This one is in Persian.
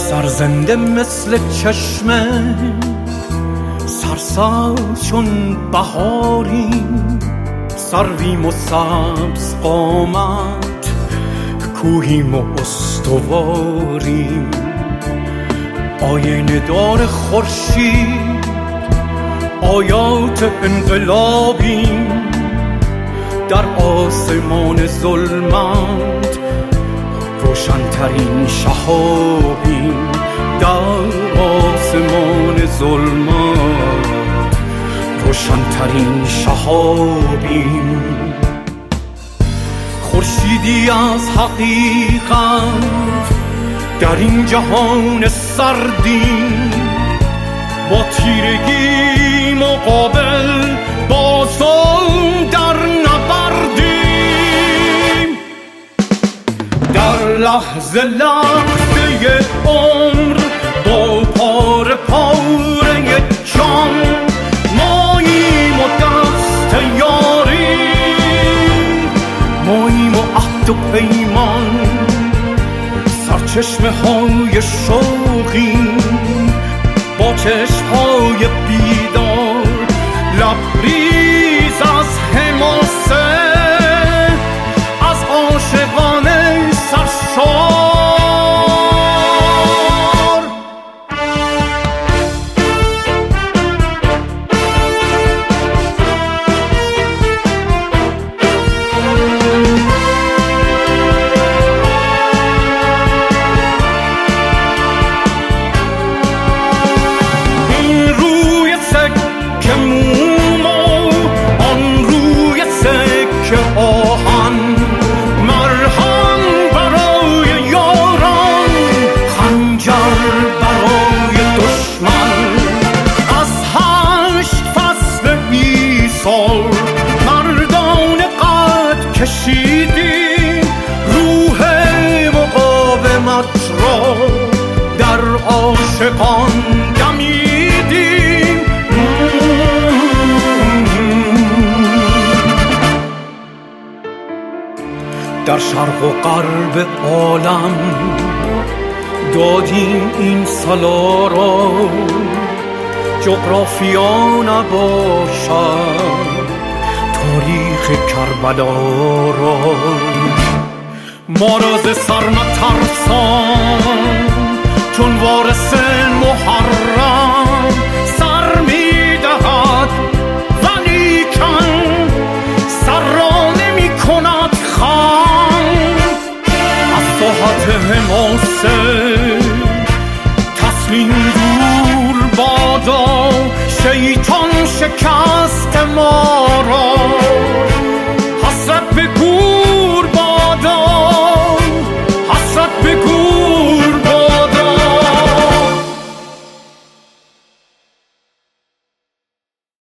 سرزنده مثل چشمه، سرسبز چون بهاریم، سرویم و سبز قامت، کوهیم و استواریم. آینه دار خورشید، آیات انقلابیم، در آسمان ظلمت روشن‌ترین شهابیم. در آسمان ظلمت روشن‌ترین شهابیم. خورشیدی از حقیقت در این جهان سردیم، با تیرگی مقابل با ظلم در نبردیم. در لحظه لحظه عمر با پاره پاره جان، ماییم و دست یاریم، ماییم و عهد و پیمان، سرچشمه های شوقیم، با چشم‌های بیدار، لبریز از حماسه، از عاشقانه سرشار. مردان قد کشیدیم، روح مقاومت را در عاشقان دمیدیم. در شرق و غرب عالم دادیم این سلا را، جغرافیا نباشد تاریخ کربلا را. ما را ز سر مترسان، چون وارث محرم سر می‌دهد ولیکن سر را نمی‌کند خم. از ساحت حماسه تسلیم دور بادا، شیطان شکست ما را.